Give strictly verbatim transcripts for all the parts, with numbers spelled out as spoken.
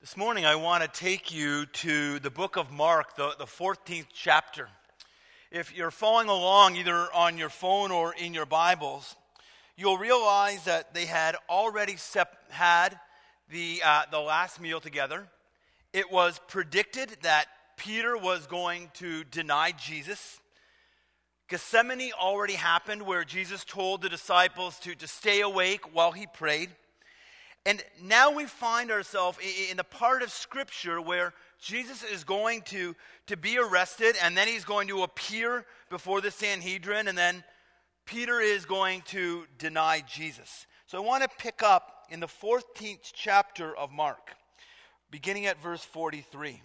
This morning I want to take you to the book of Mark, the, the fourteenth chapter. If you're following along either on your phone or in your Bibles, you'll realize that they had already sep- had the, uh, the last meal together. It was predicted that Peter was going to deny Jesus. Gethsemane already happened, where Jesus told the disciples to, to stay awake while he prayed. And now we find ourselves in the part of Scripture where Jesus is going to, to be arrested, and then he's going to appear before the Sanhedrin, and then Peter is going to deny Jesus. So I want to pick up in the fourteenth chapter of Mark, beginning at verse forty-three.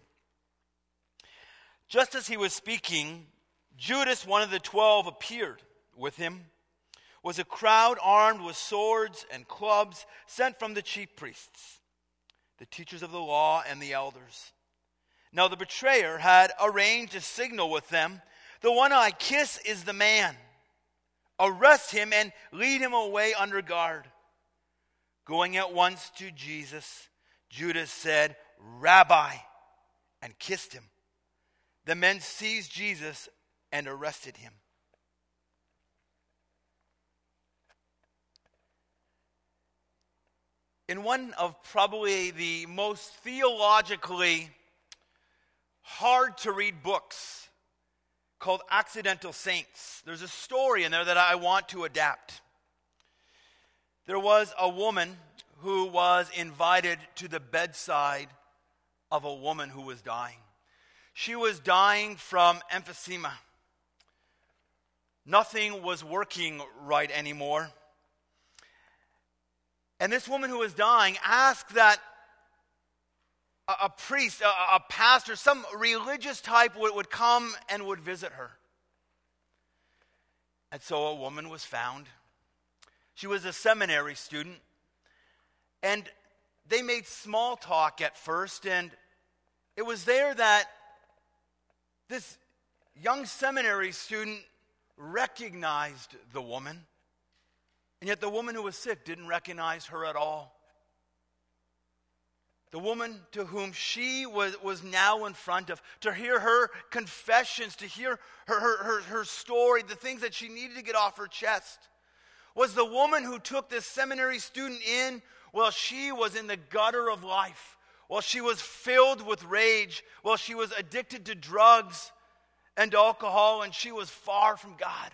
Just as he was speaking, Judas, one of the twelve, appeared. With him was a crowd armed with swords and clubs sent from the chief priests, the teachers of the law, and the elders. Now the betrayer had arranged a signal with them. The one I kiss is the man. Arrest him and lead him away under guard. Going at once to Jesus, Judas said, Rabbi, and kissed him. The men seized Jesus and arrested him. In one of probably the most theologically hard-to-read books called Accidental Saints, there's a story in there that I want to adapt. There was a woman who was invited to the bedside of a woman who was dying. She was dying from emphysema. Nothing was working right anymore. And this woman who was dying asked that a, a priest, a, a pastor, some religious type would, would come and would visit her. And so a woman was found. She was a seminary student. And they made small talk at first. And it was there that this young seminary student recognized the woman. And yet the woman who was sick didn't recognize her at all. The woman to whom she was, was now in front of, to hear her confessions, to hear her, her, her, her story, the things that she needed to get off her chest, was the woman who took this seminary student in while she was in the gutter of life, while she was filled with rage, while she was addicted to drugs and alcohol, and she was far from God.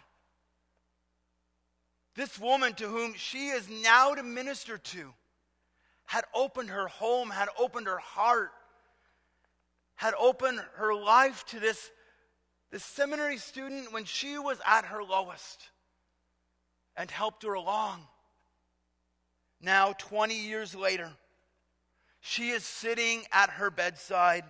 This woman to whom she is now to minister to had opened her home, had opened her heart, had opened her life to this, this seminary student when she was at her lowest, and helped her along. Now, twenty years later, she is sitting at her bedside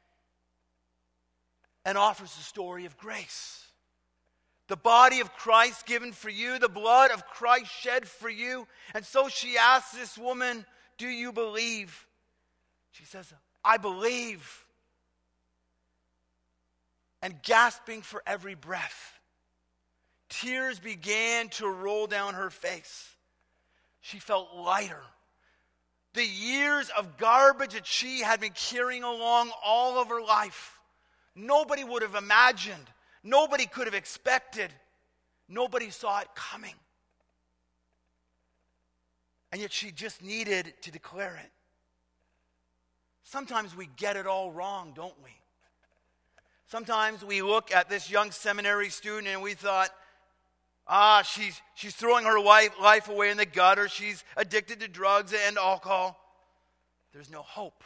and offers the story of grace. The body of Christ given for you, the blood of Christ shed for you. And so she asks this woman, do you believe? She says, I believe. And gasping for every breath, tears began to roll down her face. She felt lighter. The years of garbage that she had been carrying along all of her life, nobody would have imagined. Nobody could have expected. Nobody saw it coming. And yet she just needed to declare it. Sometimes we get it all wrong, don't we? Sometimes we look at this young seminary student and we thought, ah, she's, she's throwing her life, life away in the gutter. She's addicted to drugs and alcohol. There's no hope.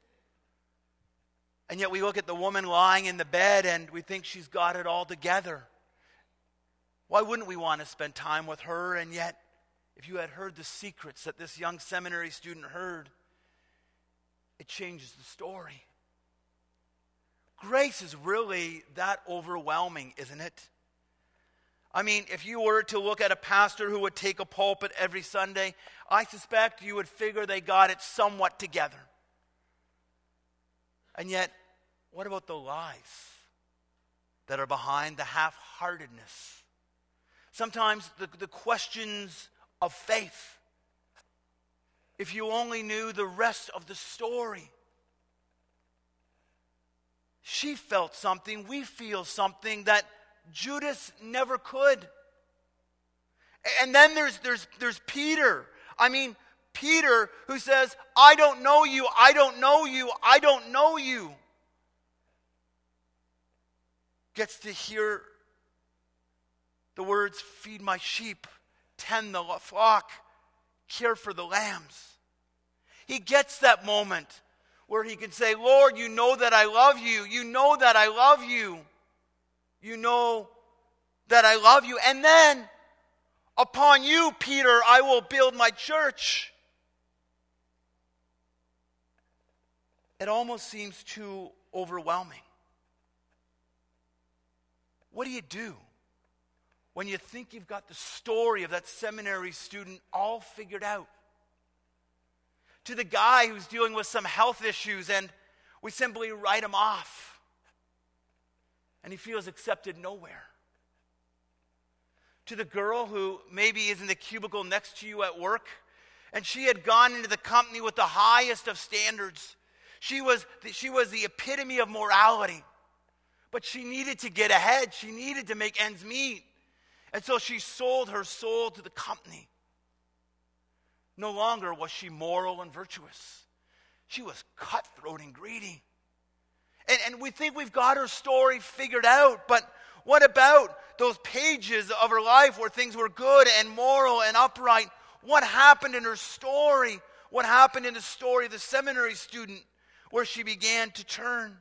And yet we look at the woman lying in the bed and we think she's got it all together. Why wouldn't we want to spend time with her? And yet, if you had heard the secrets that this young seminary student heard, it changes the story. Grace is really that overwhelming, isn't it? I mean, if you were to look at a pastor who would take a pulpit every Sunday, I suspect you would figure they got it somewhat together. And yet, what about the lies that are behind the half-heartedness? Sometimes the, the questions of faith. If you only knew the rest of the story. she felt something, we feel something that Judas never could. And then there's there's there's Peter. I mean, Peter who says, I don't know you, I don't know you, I don't know you. Gets to hear the words, feed my sheep, tend the flock, care for the lambs. He gets that moment where he can say, Lord, you know that I love you. You know that I love you. You know that I love you. And then, upon you, Peter, I will build my church. It almost seems too overwhelming. What do you do when you think you've got the story of that seminary student all figured out? To the guy who's dealing with some health issues and we simply write him off and he feels accepted nowhere. To the girl who maybe is in the cubicle next to you at work and she had gone into the company with the highest of standards. She was the, she was the epitome of morality, but she needed to get ahead. She needed to make ends meet. And so she sold her soul to the company. No longer was she moral and virtuous. She was cutthroat and greedy. And, and we think we've got her story figured out, but what about those pages of her life where things were good and moral and upright? What happened in her story? What happened in the story of the seminary student where she began to turn?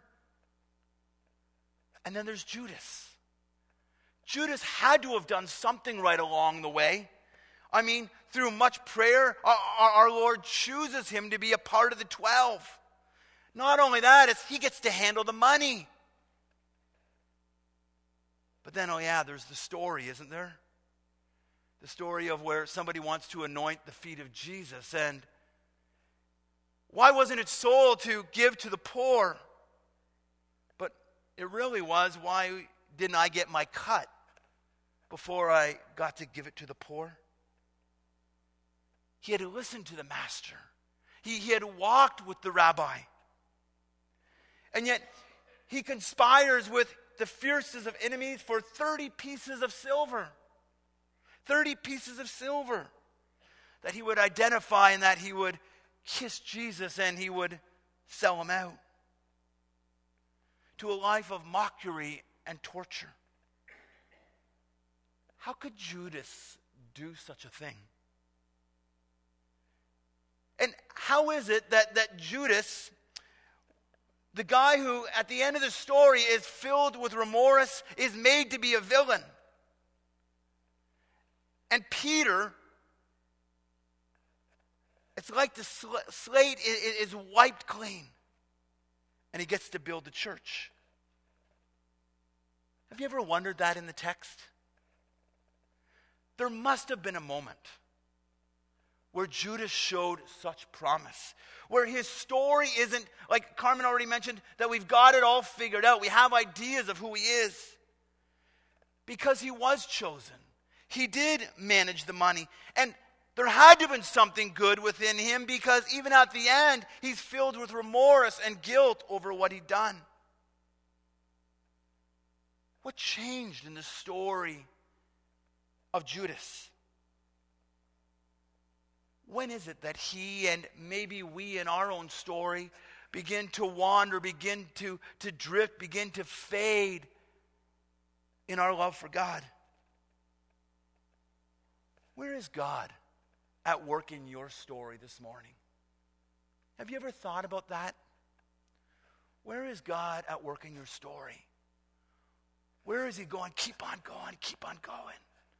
And then there's Judas. Judas had to have done something right along the way. I mean, through much prayer, our, our Lord chooses him to be a part of the twelve. Not only that, it's, he gets to handle the money. But then, oh yeah, there's the story, isn't there? The story of where somebody wants to anoint the feet of Jesus. And why wasn't it sold to give to the poor? But it really was, why didn't I get my cut before I got to give it to the poor? He had listened to the master. He, he had walked with the rabbi. And yet, he conspires with the fiercest of enemies for thirty pieces of silver. thirty pieces of silver that he would identify and that he would kiss Jesus and he would sell him out to a life of mockery and torture. How could Judas do such a thing? And how is it that, that Judas, the guy who at the end of the story is filled with remorse, is made to be a villain? And Peter, it's like the sl- slate is, is wiped clean. And he gets to build the church. Have you ever wondered that in the text? There must have been a moment where Judas showed such promise, where his story isn't, like Carmen already mentioned, that we've got it all figured out. We have ideas of who he is. Because he was chosen. He did manage the money. And there had to have been something good within him, because even at the end, he's filled with remorse and guilt over what he'd done. What changed in the story of Judas? When is it that he and maybe we in our own story begin to wander, begin to, to drift, begin to fade in our love for God? Where is God at work in your story this morning? Have you ever thought about that? Where is God at work in your story? Where is he going? Keep on going, keep on going.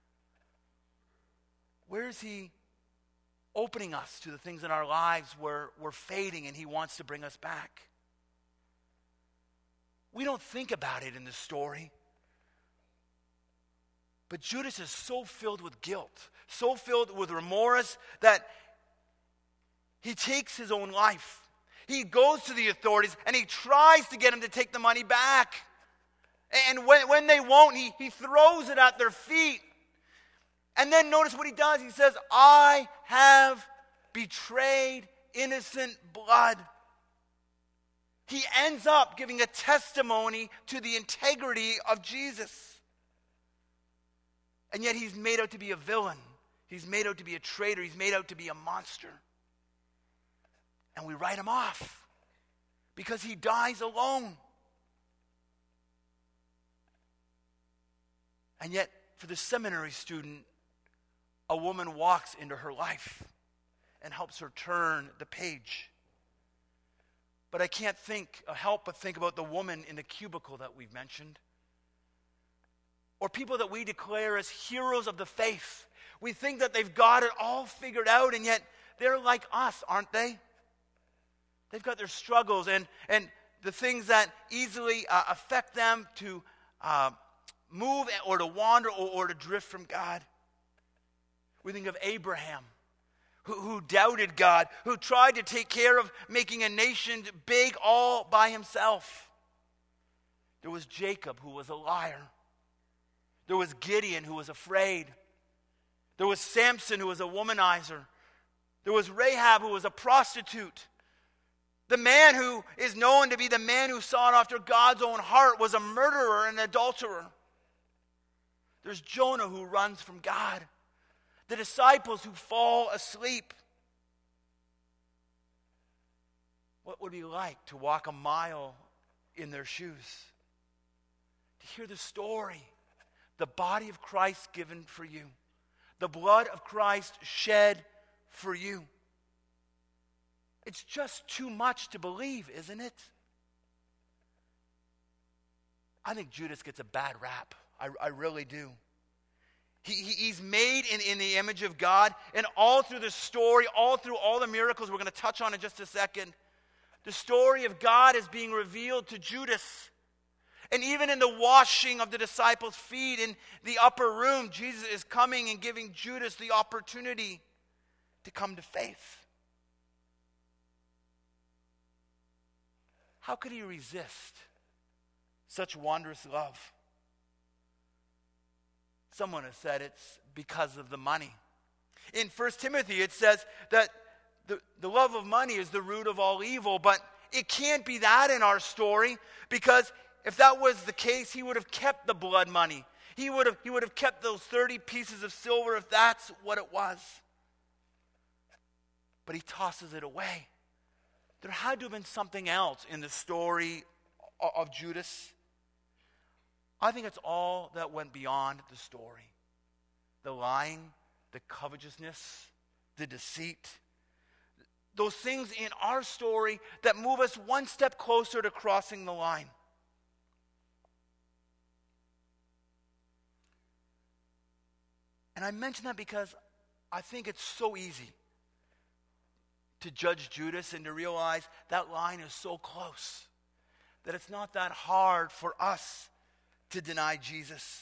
Where is he opening us to the things in our lives where we're fading and he wants to bring us back? We don't think about it in the story. But Judas is so filled with guilt, so filled with remorse, that he takes his own life. He goes to the authorities and he tries to get them to take the money back. And when, when they won't, he, he throws it at their feet. And then notice what he does. He says, I have betrayed innocent blood. He ends up giving a testimony to the integrity of Jesus. And yet he's made out to be a villain. He's made out to be a traitor. He's made out to be a monster. And we write him off because he dies alone. And yet, for the seminary student, a woman walks into her life and helps her turn the page. But I can't think, uh, help but think about the woman in the cubicle that we've mentioned. Or people that we declare as heroes of the faith. We think that they've got it all figured out, and yet they're like us, aren't they? They've got their struggles and, and the things that easily uh, affect them to uh, move or to wander or, or to drift from God. We think of Abraham, who, who doubted God, who tried to take care of making a nation big all by himself. There was Jacob, who was a liar. There was Gideon, who was afraid. There was Samson, who was a womanizer. There was Rahab, who was a prostitute. The man who is known to be the man who sought after God's own heart was a murderer and an adulterer. There's Jonah, who runs from God. The disciples who fall asleep. What would it be like to walk a mile in their shoes? To hear the story. The body of Christ given for you. The blood of Christ shed for you. It's just too much to believe, isn't it? I think Judas gets a bad rap. I, I really do. He, he, he's made in, in the image of God, and all through the story, all through all the miracles we're going to touch on in just a second, the story of God is being revealed to Judas. And even in the washing of the disciples' feet in the upper room, Jesus is coming and giving Judas the opportunity to come to faith. How could he resist such wondrous love? Someone has said it's because of the money. In First Timothy, it says that the, the love of money is the root of all evil, but it can't be that in our story, because if that was the case, he would have kept the blood money. He would have, he would have kept those thirty pieces of silver if that's what it was. But he tosses it away. There had to have been something else in the story of Judas. I think it's all that went beyond the story. The lying, the covetousness, the deceit. Those things in our story that move us one step closer to crossing the line. And I mention that because I think it's so easy to judge Judas and to realize that line is so close that it's not that hard for us to deny Jesus.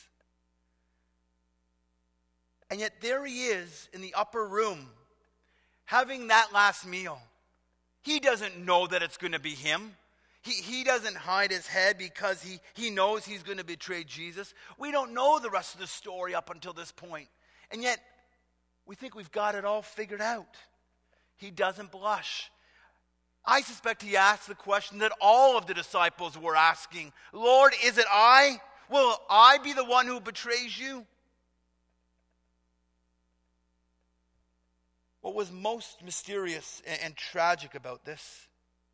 And yet there he is in the upper room having that last meal. He doesn't know that it's going to be him. He, he doesn't hide his head because he, he knows he's going to betray Jesus. We don't know the rest of the story up until this point. And yet we think we've got it all figured out. He doesn't blush. I suspect he asked the question that all of the disciples were asking. Lord, is it I? Will I be the one who betrays you? What was most mysterious and, and tragic about this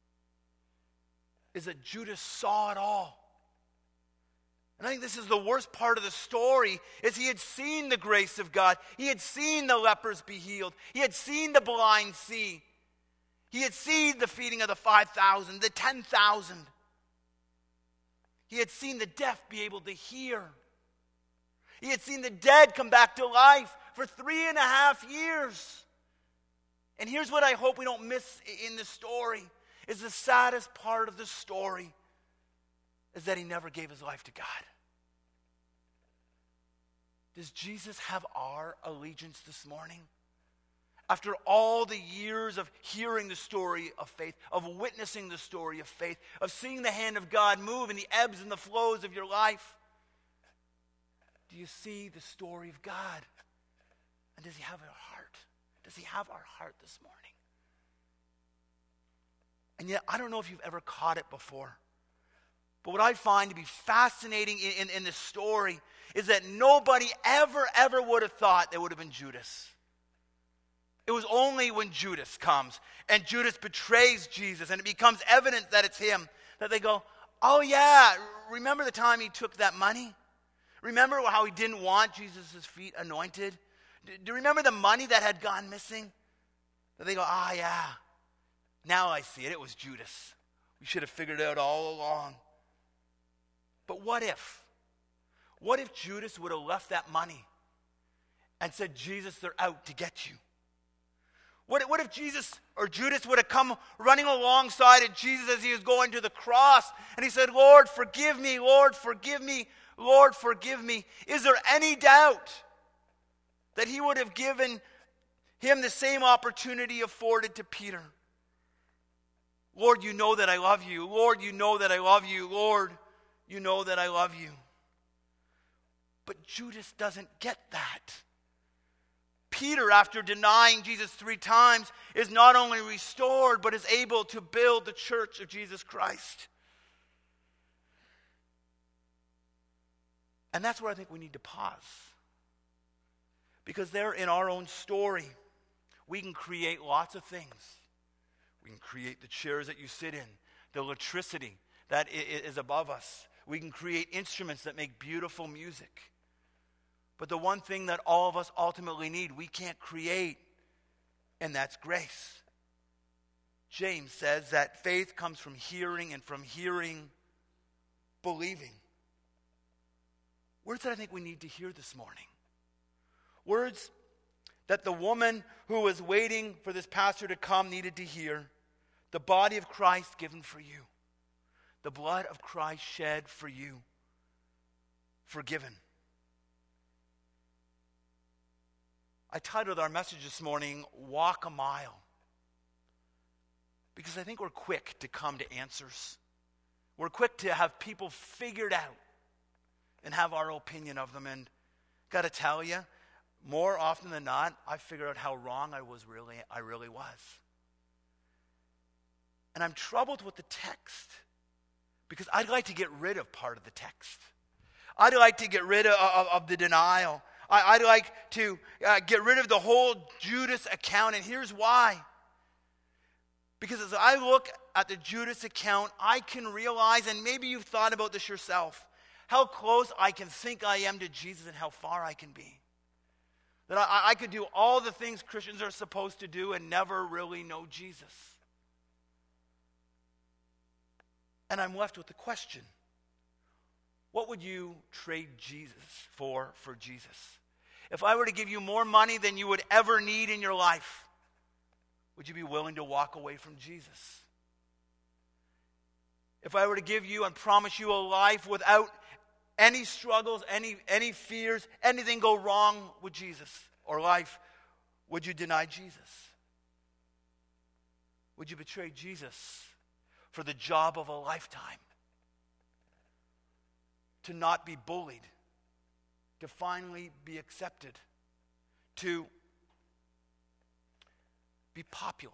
is that Judas saw it all. And I think this is the worst part of the story, is he had seen the grace of God. He had seen the lepers be healed. He had seen the blind see. He had seen the feeding of the five thousand, the ten thousand. He had seen the deaf be able to hear. He had seen the dead come back to life for three and a half years. And here's what I hope we don't miss in the story, is the saddest part of the story is that he never gave his life to God. Does Jesus have our allegiance this morning? After all the years of hearing the story of faith, of witnessing the story of faith, of seeing the hand of God move in the ebbs and the flows of your life, do you see the story of God? And does he have our heart? Does he have our heart this morning? And yet, I don't know if you've ever caught it before. But what I find to be fascinating in, in, in this story is that nobody ever, ever would have thought it would have been Judas. It was only when Judas comes and Judas betrays Jesus and it becomes evident that it's him that they go, oh yeah, remember the time he took that money? Remember how he didn't want Jesus' feet anointed? Do you remember the money that had gone missing? That they go, ah yeah, now I see it, it was Judas. We should have figured it out all along. But what if? What if Judas would have left that money and said, Jesus, they're out to get you? What, what if Jesus or Judas would have come running alongside of Jesus as he was going to the cross and he said, Lord, forgive me, Lord, forgive me, Lord, forgive me. Is there any doubt that he would have given him the same opportunity afforded to Peter? Lord, you know that I love you. Lord, you know that I love you. Lord, you know that I love you. But Judas doesn't get that. Peter, after denying Jesus three times, is not only restored, but is able to build the church of Jesus Christ. And that's where I think we need to pause. Because there in our own story, we can create lots of things. We can create the chairs that you sit in, the electricity that is above us. We can create instruments that make beautiful music. But the one thing that all of us ultimately need, we can't create, and that's grace. James says that faith comes from hearing, and from hearing, believing. Words that I think we need to hear this morning. Words that the woman who was waiting for this pastor to come needed to hear. The body of Christ given for you. The blood of Christ shed for you. Forgiven. I titled our message this morning, Walk a Mile. Because I think we're quick to come to answers. We're quick to have people figured out and have our opinion of them. And got to tell you, more often than not, I figured out how wrong I was really, I really was. And I'm troubled with the text because I'd like to get rid of part of the text. I'd like to get rid of, of, of the denial. I, I'd like to uh, get rid of the whole Judas account, and here's why. Because as I look at the Judas account, I can realize, and maybe you've thought about this yourself, how close I can think I am to Jesus and how far I can be. That I, I could do all the things Christians are supposed to do and never really know Jesus. And I'm left with the question, what would you trade Jesus for for Jesus? If I were to give you more money than you would ever need in your life, would you be willing to walk away from Jesus? If I were to give you and promise you a life without any struggles, any, any fears, anything go wrong with Jesus or life, would you deny Jesus? Would you betray Jesus for the job of a lifetime? To not be bullied, to finally be accepted, to be popular.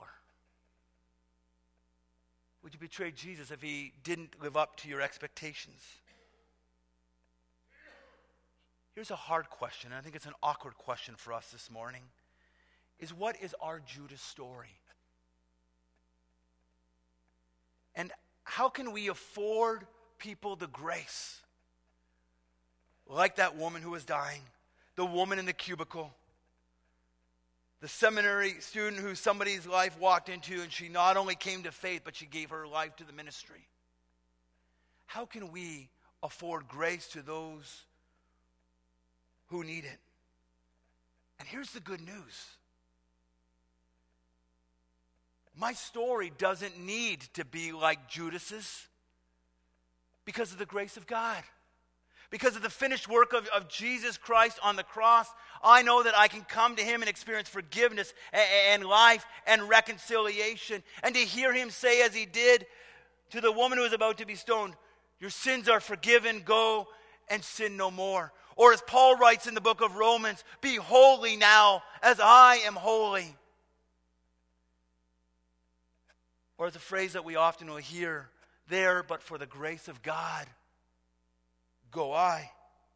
Would you betray Jesus if he didn't live up to your expectations? Here's a hard question, and I think it's an awkward question for us this morning, is what is our Judas story? And how can we afford people the grace? Like that woman who was dying, the woman in the cubicle, the seminary student who somebody's life walked into and she not only came to faith, but she gave her life to the ministry. How can we afford grace to those who need it? And here's the good news. My story doesn't need to be like Judas's because of the grace of God. Because of the finished work of, of Jesus Christ on the cross, I know that I can come to him and experience forgiveness and, and life and reconciliation. And to hear him say as he did to the woman who was about to be stoned, your sins are forgiven, go and sin no more. Or as Paul writes in the book of Romans, be holy now as I am holy. Or it's a phrase that we often will hear, there, but for the grace of God, go I.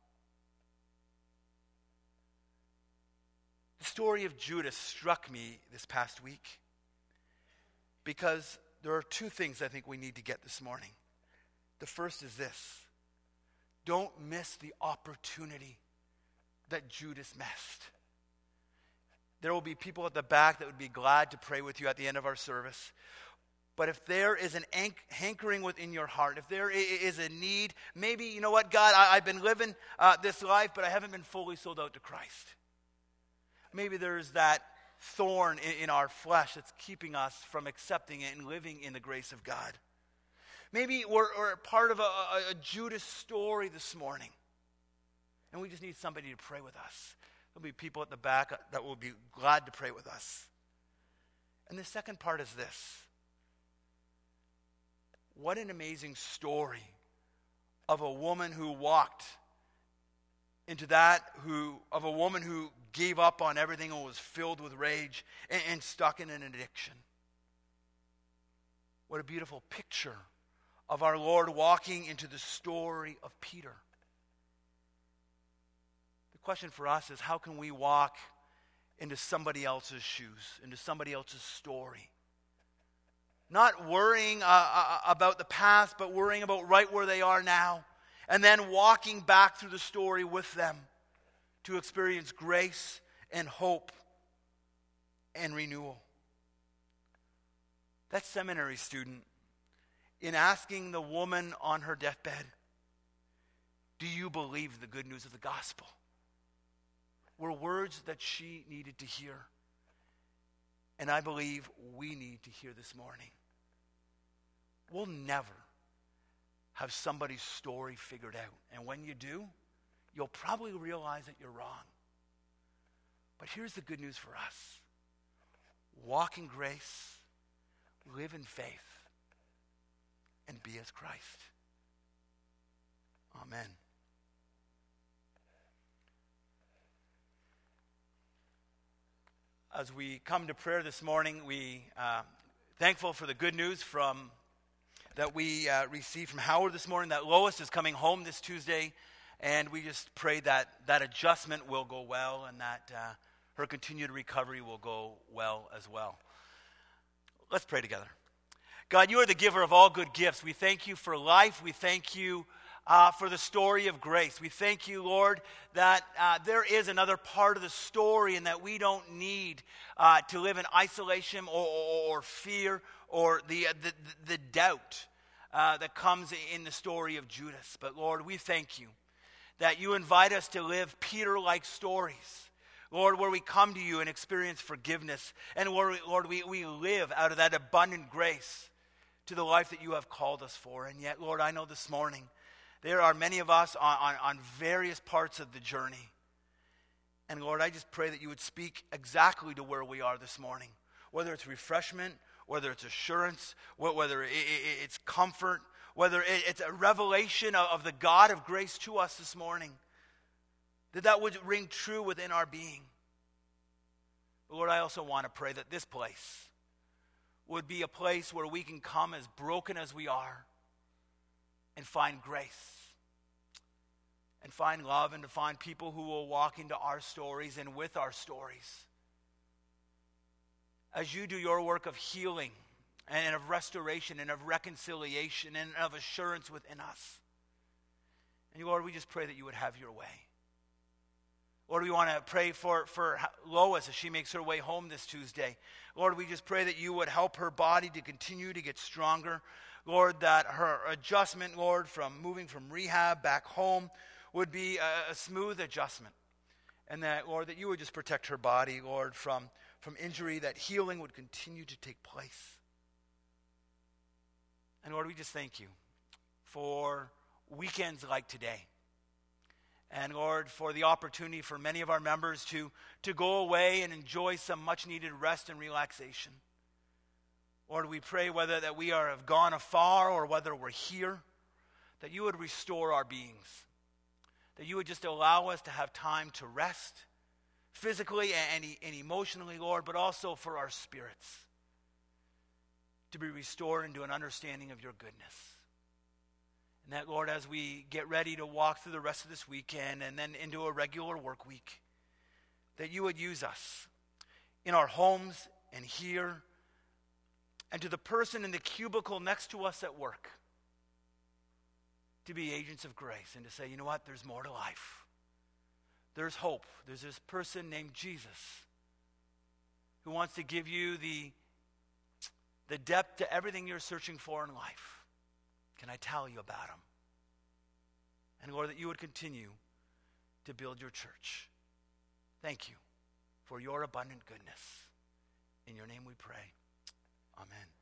The story of Judas struck me this past week because there are two things I think we need to get this morning. The first is this: don't miss the opportunity that Judas missed. There will be people at the back that would be glad to pray with you at the end of our service. But if there is an anch- hankering within your heart, if there is a need, maybe, you know what, God, I, I've been living uh, this life, but I haven't been fully sold out to Christ. Maybe there's that thorn in, in our flesh that's keeping us from accepting it and living in the grace of God. Maybe we're, we're part of a, a, a Judas story this morning, and we just need somebody to pray with us. There'll be people at the back that will be glad to pray with us. And the second part is this. What an amazing story of a woman who walked into that, who of a woman who gave up on everything and was filled with rage and, and stuck in an addiction. What a beautiful picture of our Lord walking into the story of Peter. The question for us is, how can we walk into somebody else's shoes, into somebody else's story? Not worrying uh, uh, about the past, but worrying about right where they are now. And then walking back through the story with them to experience grace and hope and renewal. That seminary student, in asking the woman on her deathbed, do you believe the good news of the gospel? Were words that she needed to hear. And I believe we need to hear this morning. We'll never have somebody's story figured out. And when you do, you'll probably realize that you're wrong. But here's the good news for us. Walk in grace, live in faith, and be as Christ. Amen. As we come to prayer this morning, we uh, thankful for the good news from that we uh, received from Howard this morning, that Lois is coming home this Tuesday, and we just pray that that adjustment will go well and that uh, her continued recovery will go well as well. Let's pray together. God, you are the giver of all good gifts. We thank you for life. We thank you uh, for the story of grace. We thank you, Lord, that uh, there is another part of the story and that we don't need uh, to live in isolation or, or, or fear or the, the, the doubt uh, that comes in the story of Judas. But Lord, we thank you that you invite us to live Peter-like stories. Lord, where we come to you and experience forgiveness. And Lord, Lord we, we live out of that abundant grace to the life that you have called us for. And yet, Lord, I know this morning there are many of us on, on, on various parts of the journey. And Lord, I just pray that you would speak exactly to where we are this morning. Whether it's refreshment, whether it's assurance, whether it's comfort, whether it's a revelation of the God of grace to us this morning, that that would ring true within our being. But Lord, I also want to pray that this place would be a place where we can come as broken as we are and find grace and find love and to find people who will walk into our stories and with our stories. As you do your work of healing and of restoration and of reconciliation and of assurance within us. And Lord, we just pray that you would have your way. Lord, we want to pray for, for Lois as she makes her way home this Tuesday. Lord, we just pray that you would help her body to continue to get stronger. Lord, that her adjustment, Lord, from moving from rehab back home would be a, a smooth adjustment. And that, Lord, that you would just protect her body, Lord, from, from injury, that healing would continue to take place. And Lord, we just thank you for weekends like today. And Lord, for the opportunity for many of our members to, to go away and enjoy some much needed rest and relaxation. Lord, we pray whether that we are have gone afar or whether we're here, that you would restore our beings. That you would just allow us to have time to rest physically and, and emotionally, Lord, but also for our spirits. to be restored into an understanding of your goodness. And that, Lord, as we get ready to walk through the rest of this weekend and then into a regular work week, that you would use us in our homes and here, and to the person in the cubicle next to us at work, to be agents of grace and to say, you know what, there's more to life. There's hope. There's this person named Jesus who wants to give you the, the depth to everything you're searching for in life. Can I tell you about him? And Lord, that you would continue to build your church. Thank you for your abundant goodness. In your name we pray. Amen.